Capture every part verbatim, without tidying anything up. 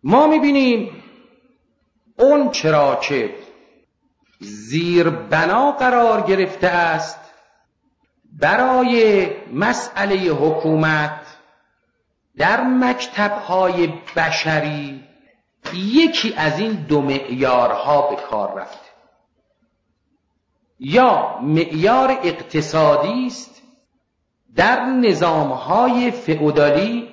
ما میبینیم اون چرا که زیر بنا قرار گرفته است برای مسئله حکومت در مکتب‌های بشری، یکی از این دو معیارها به کار رفته. یا معیار اقتصادی است در نظام‌های فئودالی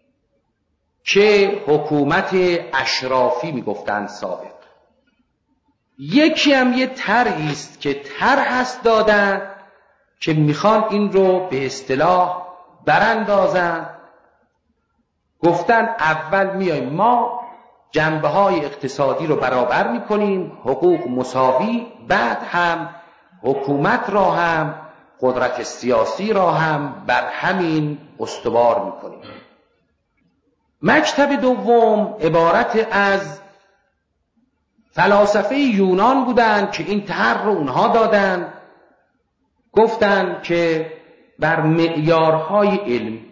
که حکومت اشرافی میگفتند سابق، یکی هم یه طرحی است که طرح هست دادن که میخوان این رو به اصطلاح براندازن. گفتن اول میایم ما جنبه های اقتصادی رو برابر میکنیم، حقوق مساوی، بعد هم حکومت را هم قدرت سیاسی را هم بر همین استوار میکنیم. مکتب دوم عبارت از فلاسفه یونان بودند که این طرح رو اونها دادن، گفتن که بر معیارهای علمی،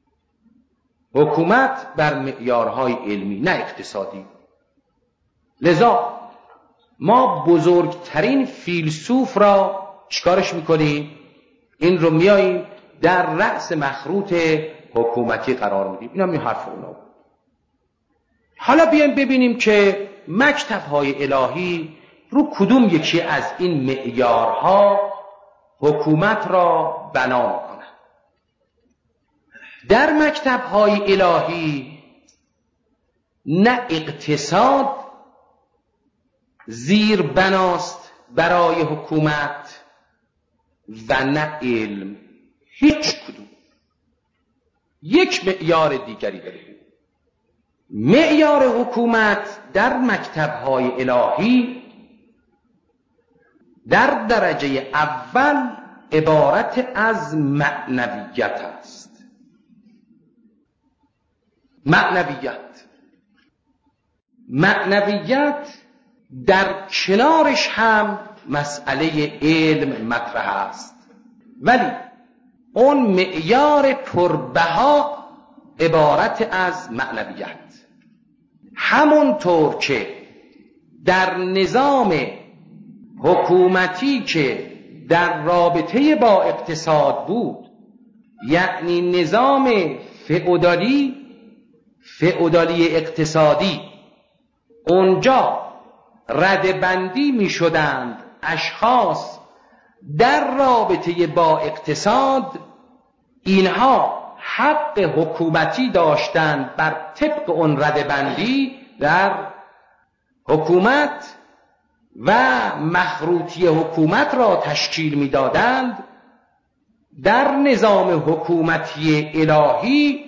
حکومت بر معیارهای علمی نه اقتصادی. لذا ما بزرگترین فیلسوف را چیکارش میکنیم؟ این رو میاییم در رأس مخروط حکومتی قرار میدیم. این هم این حرف اونا بود. حالا بیایم ببینیم که مکتب‌های الهی رو کدوم یکی از این معیارها حکومت را بنا میکنن. در مکتب‌های الهی نه اقتصاد زیر بناست برای حکومت و نه علم، هیچ کدوم. یک معیار دیگری داریم. معیار حکومت در مکتب‌های الهی در درجه اول عبارت از معنویت است. معنویت معنویت در کنارش هم مسئله علم مطرح است، ولی اون معیار پربها عبارت از معنویت. همونطور که در نظام حکومتی که در رابطه با اقتصاد بود، یعنی نظام فئودالی، فئودالی اقتصادی، اونجا ردبندی می شدند اشخاص در رابطه با اقتصاد، اینها حق حکومتی داشتند بر طبق اون ردبندی در حکومت و مخروطی حکومت را تشکیل می دادند. در نظام حکومتی الهی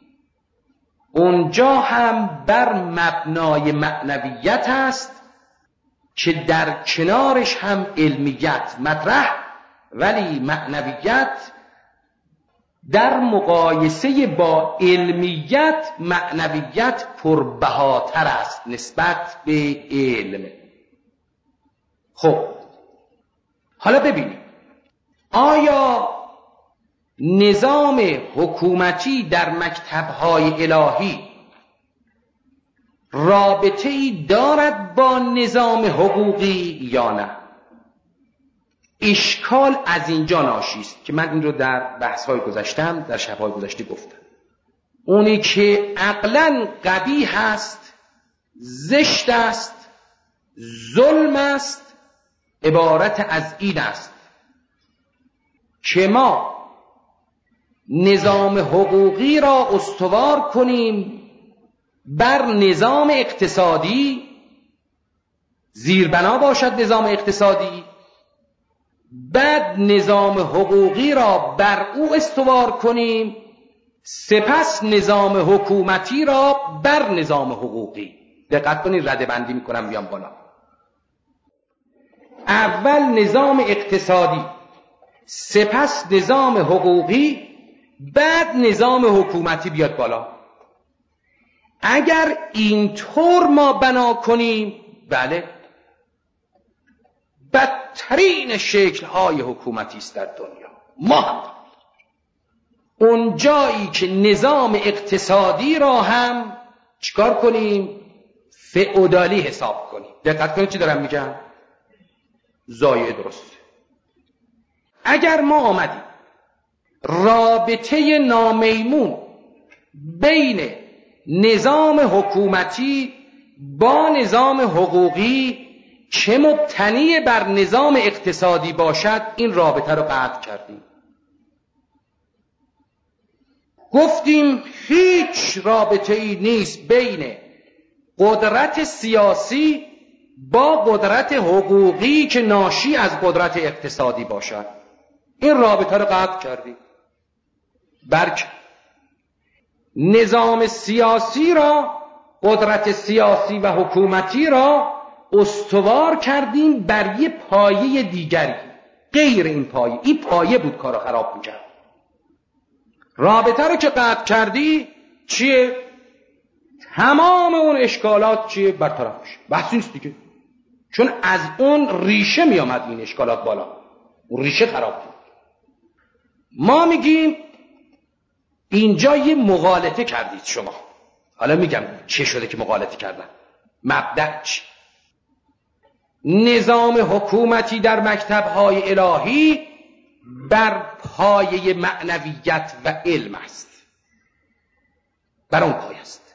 اونجا هم بر مبنای معنویت است که در کنارش هم علمیت مطرح، ولی معنویت در مقایسه با علمیت معنویت پربهاتر است نسبت به علم. خب حالا ببینیم آیا نظام حکومتی در مکتب‌های الهی رابطه‌ای دارد با نظام حقوقی یا نه؟ اشکال از اینجا ناشی است که من این رو در بحث‌های گذشتم، در شب‌های گذشته گفتم. اونی که عقلاً قبیح است، زشت است، ظلم است، عبارت از این است که ما نظام حقوقی را استوار کنیم بر نظام اقتصادی، زیربنا باشد نظام اقتصادی، بعد نظام حقوقی را بر او استوار کنیم، سپس نظام حکومتی را بر نظام حقوقی. دقت کنید، ردبندی میکنم بیام بالا. اول نظام اقتصادی، سپس نظام حقوقی، بعد نظام حکومتی بیاد بالا. اگر اینطور ما بنا کنیم، بله، بدترین شکل‌های حکومتی است در دنیا. ما هم اون جایی که نظام اقتصادی را هم چیکار کنیم؟ فئودالی حساب کنی. دقت کنید چی دارم میگم؟ زایعه درسته. اگر ما آمدیم رابطه نامیمون بین نظام حکومتی با نظام حقوقی که مبتنی بر نظام اقتصادی باشد، این رابطه رو قطع کردیم. گفتیم هیچ رابطه ای نیست بین قدرت سیاسی با قدرت حقوقی که ناشی از قدرت اقتصادی باشد. این رابطه رو قطع کردیم. بلکه نظام سیاسی را، قدرت سیاسی و حکومتی را استوار کردیم بر یه پایه دیگری غیر این پایه. این پایه بود کارو خراب میکرد. رابطه رو که قطع کردی چیه؟ تمام اون اشکالات چیه؟ برطرف میشه. بحث نیست دیگه، چون از اون ریشه میامد این اشکالات بالا. اون ریشه خراب بود. ما میگیم اینجا یه مغالطه کردید شما. حالا میگم چه شده که مغالطه کردن. مبدأ چی؟ نظام حکومتی در مکتب‌های الهی بر پایه معنویت و علم است. بر اون پایه است.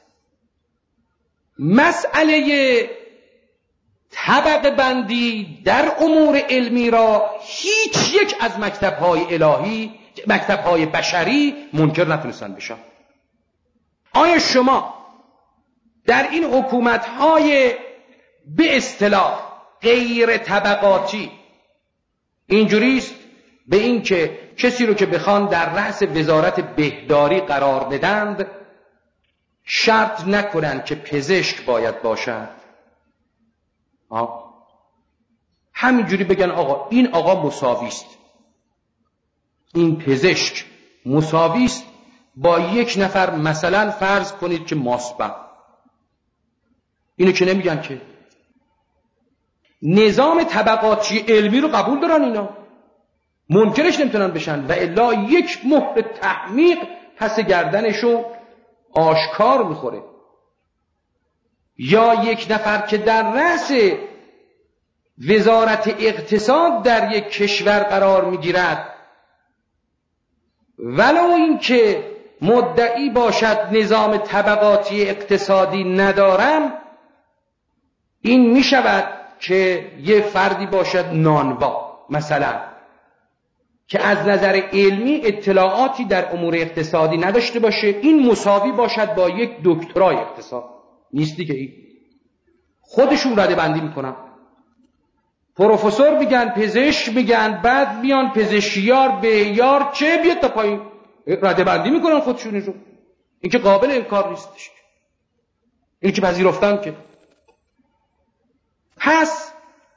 مسئله طبقه بندی در امور علمی را هیچ یک از مکتب‌های الهی، مکتب‌های بشری منکر نتونستن بشن. آیا شما در این حکومت‌های به اصطلاح غیر طبقاتی اینجوریست به این که کسی رو که بخوان در رأس وزارت بهداری قرار بدند شرط نکنن که پزشک باید باشد؟ آه. همینجوری بگن آقا این آقا مساویست، این پزشک مساویست با یک نفر مثلا فرض کنید که ماسبم. اینو که نمیگن که. نظام طبقاتی علمی رو قبول دارن اینا، منکرش نمیتونن بشن و الا یک مهر تحمیق پس گردنشون آشکار میخوره. یا یک نفر که در رأس وزارت اقتصاد در یک کشور قرار میگیرد ولو این که مدعی باشد نظام طبقاتی اقتصادی ندارم، این میشود که یه فردی باشد نانوا مثلا که از نظر علمی اطلاعاتی در امور اقتصادی نداشته باشه، این مساوی باشد با یک دکترای اقتصاد. نیست دیگه. این خودشون رده بندی میکنن. پروفسور میگن، پزشک میگن، بعد میان پزشکیار به یار چه بیاد تا پایین رده بندی میکنن خودشون رو. این که قابل انکار نیستش، این که پذیرفتن که. پس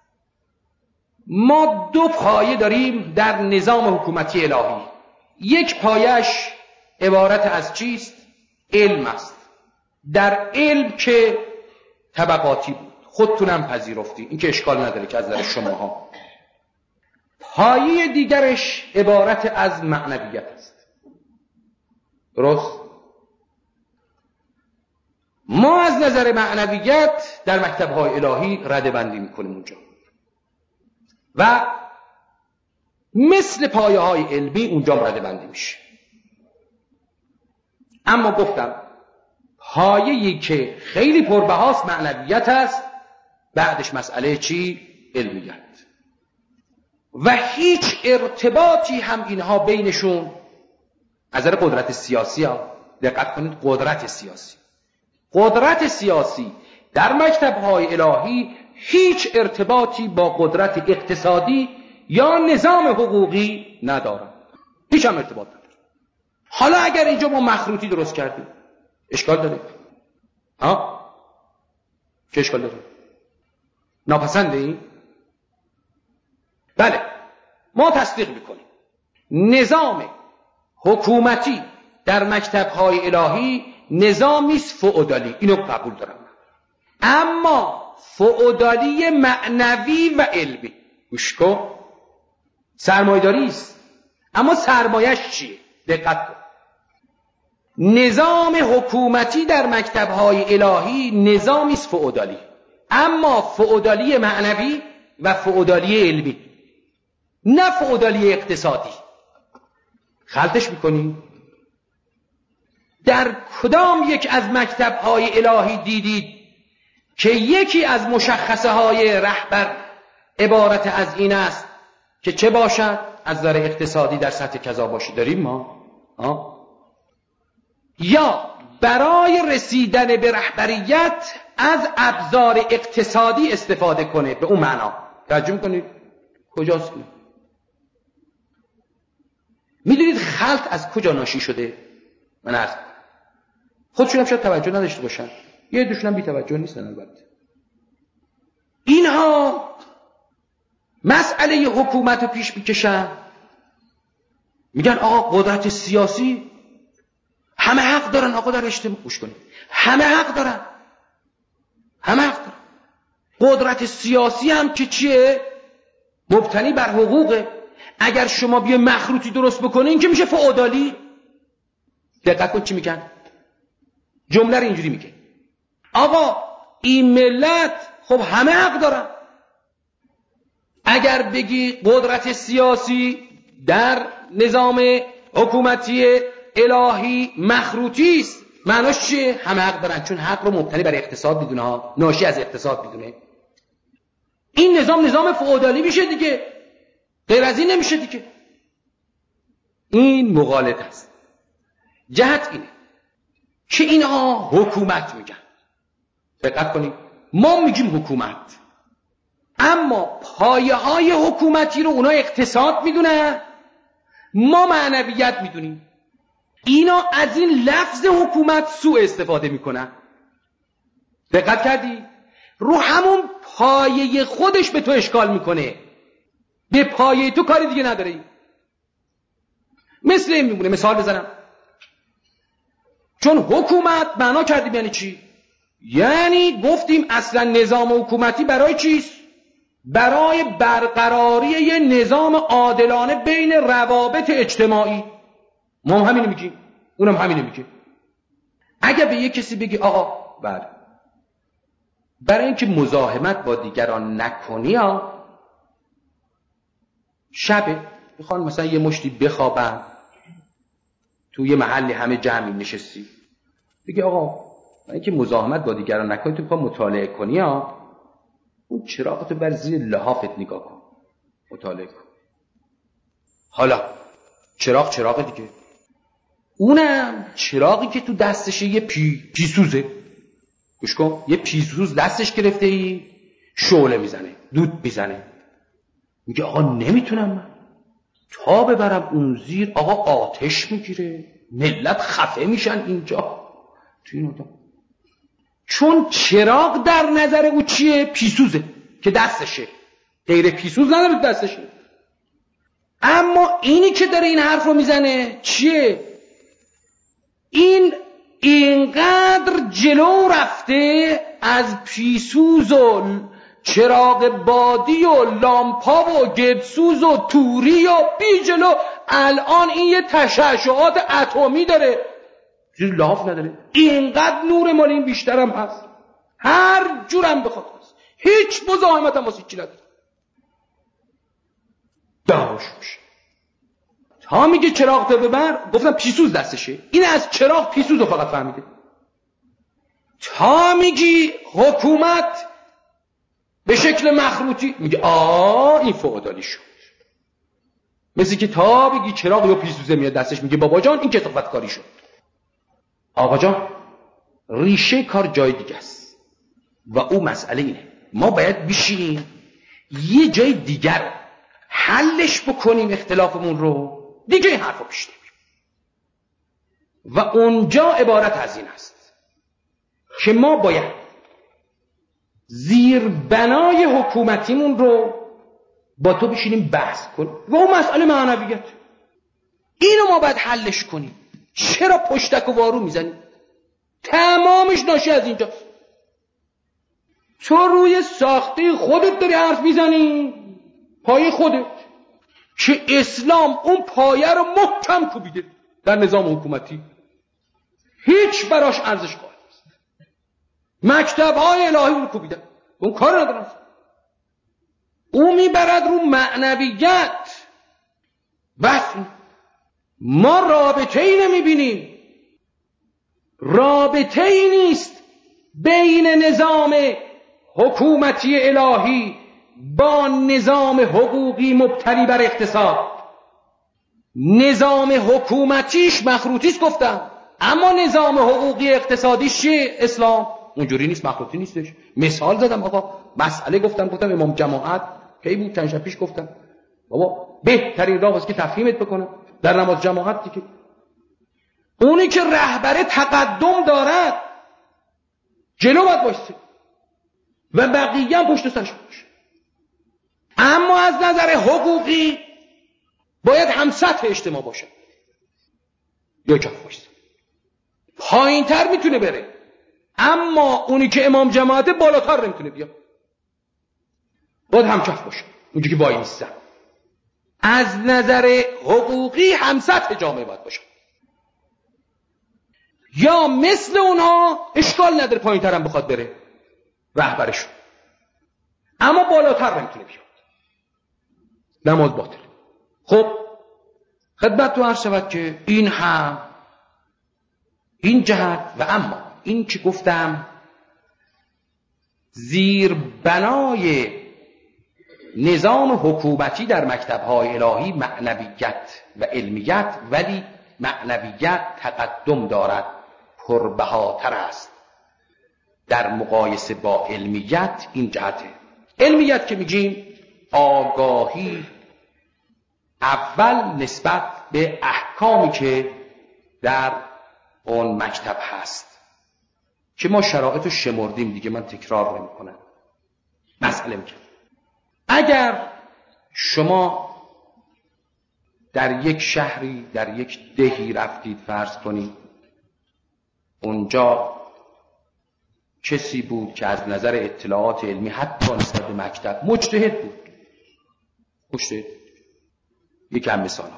ما دو پایه داریم در نظام حکومتی الهی. یک پایش عبارت از چیست؟ علم است. در علم که طبقاتی بود، خودتونم پذیرفتی، این که اشکال نداره که از نظر شماها. پایه دیگرش عبارت از معنویت است. درست؟ ما از نظر معنویت در مکتب‌های الهی رده بندی میکنیم اونجا و مثل پایه های علمی اونجا رده بندی میشه. اما گفتم پایه‌ای که خیلی پربهاست معنویت است، بعدش مسئله چی؟ علمیت. و هیچ ارتباطی هم اینها بینشون از نظر قدرت سیاسی ها، دقت کنید، قدرت سیاسی قدرت سیاسی در مکتب‌های الهی هیچ ارتباطی با قدرت اقتصادی یا نظام حقوقی ندارد. هیچ هم ارتباط نداره. حالا اگر اینجا ما مخروطی درست کردیم اشکال داره؟ ها؟ چه اشکال داره؟ ناپسنده این؟ بله، ما تصدیق میکنیم نظام حکومتی در مکتب‌های الهی نظامی است فئودالی، اینو قبول دارم. اما فئودالی معنوی و علمی. گوش کن، سرمایه‌داری است، اما سرمایه‌اش چیه؟ دقت کن. نظام حکومتی در مکتب‌های الهی نظامی است فئودالی، اما فئودالی معنوی و فئودالی علمی، نه فئودالی اقتصادی. خلطش میکنی؟ در کدام یک از مکتب‌های الهی دیدید که یکی از مشخصه های رهبر عبارت از این است که چه باشد؟ از نظر اقتصادی در سطح کذا باشه. داریم ما؟ آه؟ یا برای رسیدن به رهبریت از ابزار اقتصادی استفاده کنه به اون معنا. ترجمه کنید کجاست؟ میدونید خلط از کجا ناشی شده؟ من عرض کنم خودشون هم شاید توجه نداشته باشن، یه دوشون هم بی توجه نیستن. البته اینها مسئله حکومت رو پیش میکشن، میگن آقا قدرت سیاسی همه حق دارن. آقا در اجتماع گوش کنید، همه حق دارن، همه حق دارن. قدرت سیاسی هم که چیه؟ مبتنی بر حقوقه. اگر شما بیا مخروطی درست بکنه این که میشه فئودالی. دقت کن چی میگن، جمله رو اینجوری میگه آقا این ملت خب همه حق دارن. اگر بگی قدرت سیاسی در نظام حکومتی الهی مخروطی است، معناش چیه؟ همه حق دارن، چون حق رو مبتنی بر اقتصاد میدونه ها، ناشی از اقتصاد میدونه. این نظام نظام فئودالی میشه دیگه، غیر از این نمیشه دیگه. این مغالطه است. جهت اینه که اینها حکومت میگن. دقت کنید، ما میگیم حکومت، اما پایه های حکومتی رو اونا اقتصاد میدونن، ما معنویت میدونیم. اینا از این لفظ حکومت سوء استفاده میکنن. دقت کردی؟ رو همون پایه خودش به تو اشکال میکنه، به پایه تو کاری دیگه نداره. مثل این میمونه. مثال بزنم، چون حکومت معنا کردیم یعنی چی؟ یعنی گفتیم اصلا نظام حکومتی برای چیست؟ برای برقراری یه نظام عادلانه بین روابط اجتماعی. ما هم همینو میگیم، اونم همینو میگه. اگه به یه کسی بگی آقا بله برای اینکه مزاحمت با دیگران نکنی ها، شبه میخوان مثلا یه مشتی بخوابن تو یه محلی همه جمعی نشستی، بگی آقا برای اینکه مزاحمت با دیگران نکنی تو میخوای مطالعه کنی ها، اون چراغتو بر زیر لحافت نگاه کن، مطالعه کن. حالا چراغ چراغ دیگه، اونم چراغی که تو دستشه یه پی... پیسوزه. گوش کن، یه پیسوز دستش گرفته ای شعله میزنه، دود میزنه. میگه آقا نمیتونم من تا ببرم اون زیر، آقا آتش میگیره، ملت خفه میشن اینجا تو این اتاق. چون چراغ در نظر او چیه؟ پیسوزه که دستشه، غیر پیسوز نداره دستشه. اما اینی که داره این حرف رو میزنه چیه؟ این اینقدر جلو رفته از پیسوز و چراغ بادی و لامپا و گدسوز و توری و بی جلو، الان این یه تشعشعات اتمی داره، چیز لاف نداره. اینقدر نور مال این بیشترم هست، هر جورم بخواد هست، هیچ مزاحمت هم واسه چی نداره. داروش میشه تا میگه چراغ تا ببر، گفتم پیسوز دستشه، این از چراغ پیسوز رو فقط فهمیده. تا میگی حکومت به شکل مخروطی، میگه آه این فئودالی شد. مثل که تا بگی چراغ یا پیسوزه میاد دستش، میگه بابا جان این کثافت کاری شد. آقا جان ریشه کار جای دیگه است و او مسئله اینه ما باید بشینیم یه جای دیگر حلش بکنیم اختلافمون رو، دیگه این حرفو پیش نمیریم. و اونجا عبارت از این است که ما باید زیر بنای حکومتیمون رو با تو بشینیم بحث کنیم و اون مسئله معنویت، اینو ما باید حلش کنیم. چرا پشتک و وارو میزنی؟ تمامش ناشی از اینجاست. تو روی ساخته خودت داری حرف میزنی، پای خودت، که اسلام اون پایه رو محکم کوبیده در نظام حکومتی. هیچ براش ارزش قائل نیست. مکتب‌های الهی اون کوبیدن، اون کار ندارن. او میبرد رو معنویت. بس ما رابطه ای نمیبینیم، رابطه ای نیست بین نظام حکومتی الهی با نظام حقوقی مبتنی بر اقتصاد. نظام حکومتیش مخروطیست گفتم، اما نظام حقوقی اقتصادیش چیه؟ اسلام. اونجوری نیست، مخروطی نیستش. مثال زدم آقا، مسئله گفتم گفتم امام جماعت کی بود؟ چند شب پیش گفتم بابا بهترین راه است که تفهیمت بکنم در نماز جماعت دیگه. اونی که رهبر تقدم دارد جلو باید بایسته و بقیه هم پشت سرش باشه، اما از نظر حقوقی باید هم سطح اجتماع باشه یا کف باشه، پایین تر میتونه بره، اما اونی که امام جماعت بالاتر نمیتونه بیا، باید هم کف باشه اونجا که وای نیستن. از نظر حقوقی هم سطح جامعه باید باشه، یا مثل اونها اشکال نداره پایین تر هم بخواد بره رهبرشون، اما بالاتر نمیتونه بیاد، نماز باطل. خب خدمت تو عرض شود که این هم این جهت و اما این که گفتم زیر بنای نظام حکومتی در مکتب‌های الهی معنویت و علمیت، ولی معنویت تقدم دارد، پربهاتر است در مقایسه با علمیت. این جهته. علمیت که میگیم آگاهی اول نسبت به احکامی که در اون مکتب هست که ما شرایط رو شمردیم دیگه، من تکرار نمی کنم. مسئله میگم اگر شما در یک شهری در یک دهی رفتید، فرض کنید اونجا کسی بود که از نظر اطلاعات علمی حتی نسبت به مکتب مجتهد بود، مجتهد یکم مثال ها،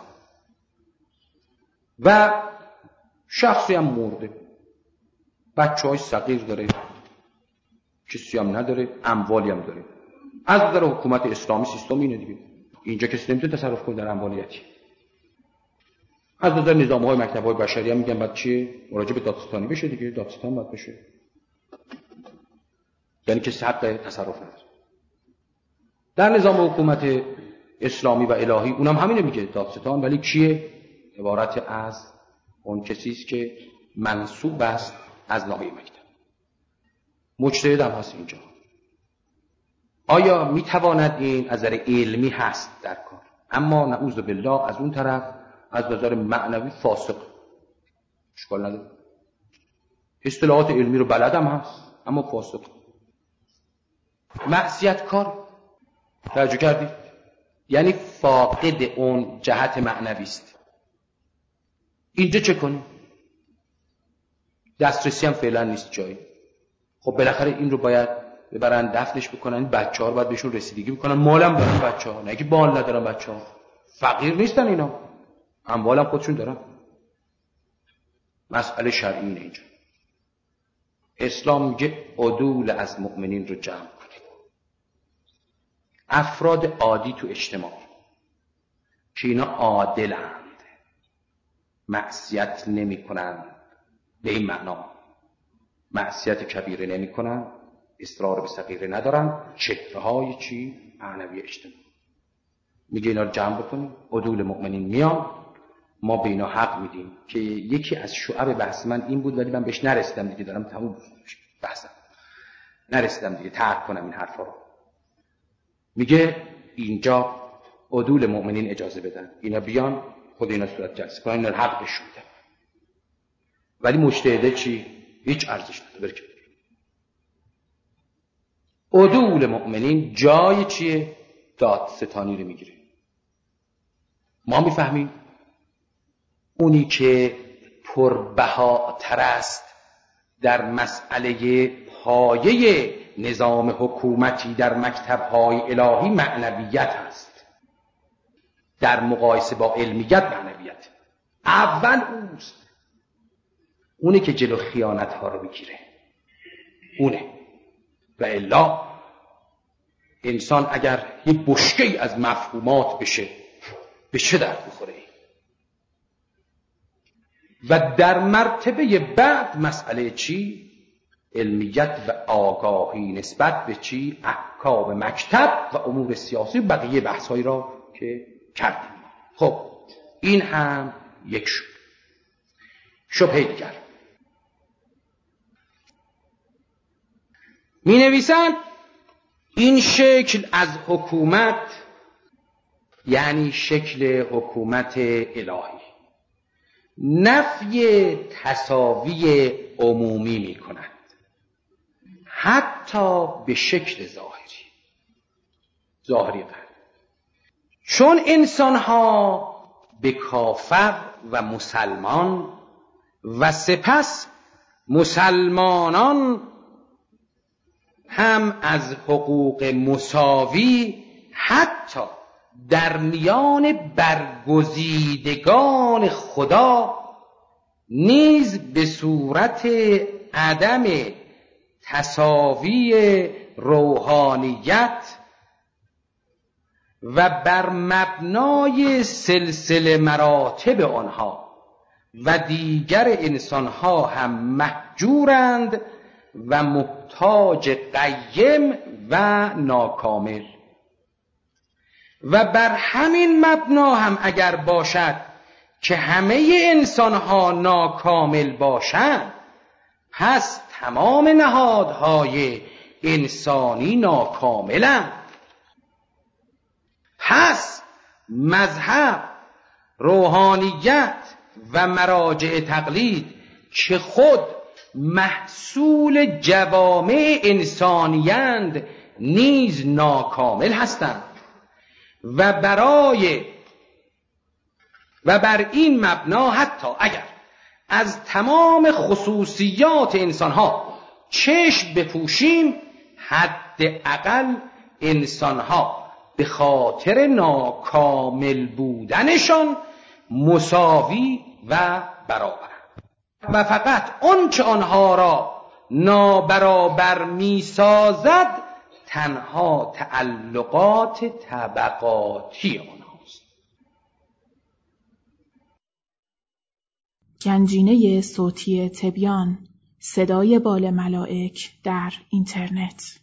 و شخصی هم مرده، بچه های صغیر داره، کسی هم نداره، اموالی هم داره. از نظر حکومت اسلامی سیستم اینه دیگه، اینجا کسی نمیتونه تصرف کنه در اموالیتی. از نظر نظام های مکتب های بشری هم میگن بعد چیه؟ مراجعه به دادستانی بشه دیگه، دادستان باید بشه، یعنی کسی حق تصرف نداره. در نظام حکومت اسلامی و الهی اونم همینه میگه، دادستان، ولی کیه؟ عبارت از اون کسی است که منسوب است از ناحیه مکتب. مجتهد هم هست اینجا. آیا میتواند این از نظر علمی هست در کار، اما نعوذ بالله از اون طرف از نظر معنوی فاسق، اشکال نداره، اصطلاحات علمی رو بلدم هست اما فاسق، معصیت کار. توجه کردید؟ یعنی فاقد اون جهت معنوی است. اینجا چه کنیم؟ دسترسی هم فعلا نیست جایی. خب بالاخره این رو باید ببرن دفنش بکنن، این بچه‌ها رو باید بهشون رسیدگی بکنن، مالم دارن بچه‌ها، نه که مال ندارن بچه‌ها، فقیر نیستن اینا، اموالم خودشون دارن. مسئله شرعی اینه. اینجا اسلام میگه عدول از مؤمنین رو جمع کنید، افراد عادی تو اجتماع که اینا عادلند، معصیت نمی کنن، به این معنا معصیت کبیره نمی کنن، اصرار به صغیره ندارن، چهره‌های چی؟ معنوی اجتماع. میگه اینا رو جمع بکنیم، عدول مؤمنین میان، ما به اینا حق میدیم. که یکی از شعب بحث من این بود ولی من بهش نرسیدم دیگه، دارم تموم بحثم نرسیدم دیگه ترک کنم این حرفا رو. میگه اینجا عدول مؤمنین اجازه بدن، اینا بیان خود اینا صورت جلسه کنن، اینا حقش میدن، ولی مجتهده چی؟ هیچ ارزش نداره. عدول مؤمنین جای چیه؟ دادستانی رو میگیره. ما میفهمیم اونی که پربهاتر است در مسئله پایه نظام حکومتی در مکتب‌های الهی معنویت است، در مقایسه با علمیت معنویت اول اوست. اونه که جلو خیانت ها رو بگیره، اونه. و الا انسان اگر یه بشکه‌ای از مفهومات بشه به چه درد بخوره؟ و در مرتبه بعد مسئله چی؟ علمیت و آگاهی نسبت به چی؟ احکام مکتب و امور سیاسی، بقیه بحثایی را که کردیم. خب این هم یک شد. شبهه دیگر می نویسند این شکل از حکومت یعنی شکل حکومت الهی نفی تساوی عمومی می کند، حتی به شکل ظاهری ظاهری قرد. چون انسان ها به کافر و مسلمان و سپس مسلمانان هم از حقوق مساوی حتی در میان برگزیدگان خدا نیز به صورت عدم تساوی روحانیت و بر مبنای سلسله مراتب آنها و دیگر انسانها هم مهجورند و محتاج قیم و ناکامل. و بر همین مبنا هم اگر باشد که همه انسانها ناکامل باشند، پس تمام نهادهای انسانی ناکاملند. پس مذهب، روحانیت و مراجع تقلید که خود محصول جوامع انسانیند نیز ناکامل هستند و برای و بر این مبنا حتی اگر از تمام خصوصیات انسانها چشم بپوشیم، حداقل انسانها به خاطر ناکامل بودنشان مساوی و برابرند و فقط آنچه آنها را نابرابر می‌سازد تنها تعلقات طبقاتی آنهاست. گنجینه صوتی تبیان، صدای بال ملائک در اینترنت.